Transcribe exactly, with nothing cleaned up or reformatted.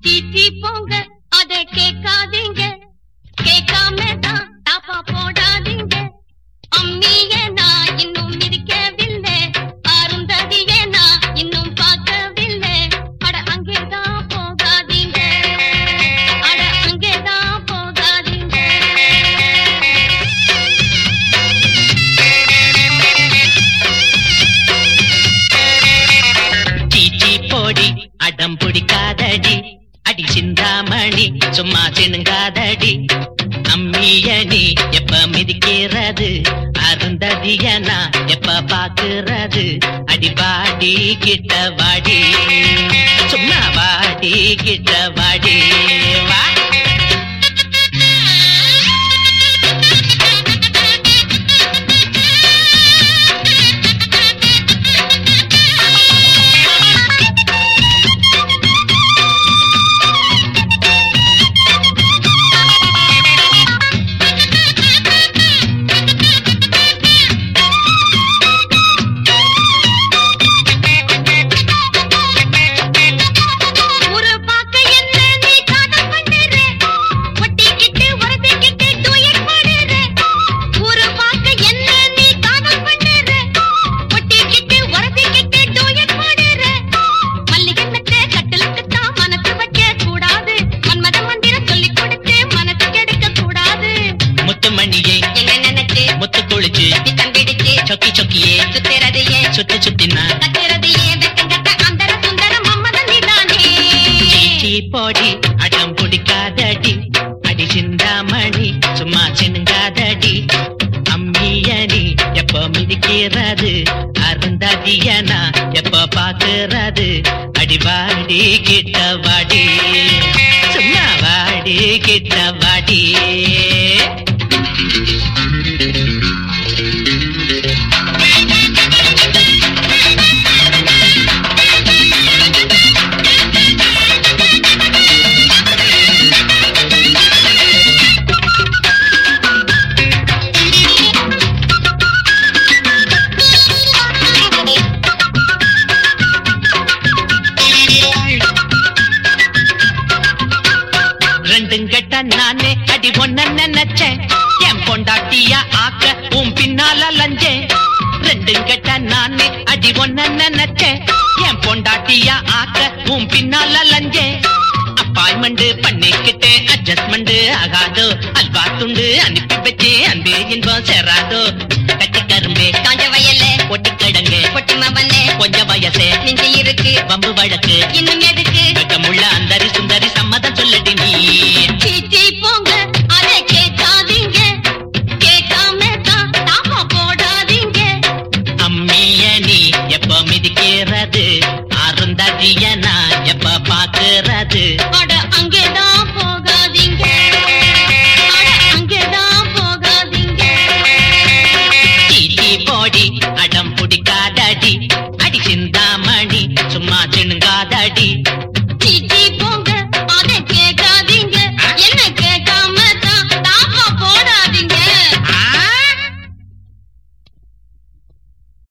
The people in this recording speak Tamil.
சீச்சி போங்க அதை கேட்காதீங்க, கேட்காம தான் தாப்பா போடாதீங்க. அம்மியே நான் இன்னும் மிதிக்கவில்லை, அருந்ததியே நான் இன்னும் பார்க்கவில்லை. அட அங்கேதான் போகாதீங்க, அட அங்கேதான் போகாதீங்க. சீச்சி போடி அடம் பிடிக்காதடி, அடி சிந்தாமணி சும்மா சினுங்காதடி. அம்மிய நீ எப்ப மிதிக்கிறது, அருந்ததிய நான் எப்ப பாக்குறது. அடி வாடி கிட்ட வாடி, சும்மா வாடி கிட்ட வாடி வா. சொக்கி சொக்கியே சுத்திரதையே சுத்தி சுத்தினா கத்திரதையே வெக்கங்கட்ட அந்தர சுந்தர மம்மதன் நீதானே. சீச்சி போடி அடம் பிடிக்காதடி, அடி சிந்தாமணி சும்மா சினுங்காதடி. அம்மிய நீ எப்ப மிதிக்கிறது, அருந்ததிய நான் எப்ப பாக்குறது. அடி வாடி கிட்ட வாடி, சும்மா வாடி கிட்ட வாடி. ரெண்டுங்கட்ட நானே அடி ஒன்ன நினைச்சேன், என் பொண்டாட்டியா ஆக்க உன் பின்னால லஞ்சேன். ரெண்டுங்கட்ட நானே அடி ஒன்ன நினைச்சேன், என் பொண்டாட்டியா ஆக்க உன் பின்னால லஞ்சேன். அப்பாயின்மெண்ட் பண்ணிக்கிட்டே அட்ஜஸ்ட்மெண்ட் ஆகாதோ, அல்வா துண்டு அனுப்பி வச்சு அந்த இன்பம் சேராதோ. கட்டி கரும்பே காஞ்ச வயல்ல பொட்டி கிடங்கு பொட்டி மவனே கொஞ்சம் வயசே நெஞ்சு இருக்கு வம்பு வழக்கு இன்னும் எதுக்கு வெட்டமுள்ள அந்தரி சுந்தரி சம்மதம் சொல்லடி நீ. சீச்சி போங்க அதை கேட்காதீங்க, கேட்காம தான் தாப்பா போடாதீங்க. அம்மிய நீ எப்ப மிதிக்கிறது, அருந்ததிய நான் எப்ப பாக்குறது. அட அங்கேதான் போகாதீங்க, அட அங்கேதான் போகாதீங்க. சீச்சி போடி அடம் பிடிக்காதடி, அடி சிந்தாமணி சும்மா சினுங்காதடி. சீச்சி போங்க அதை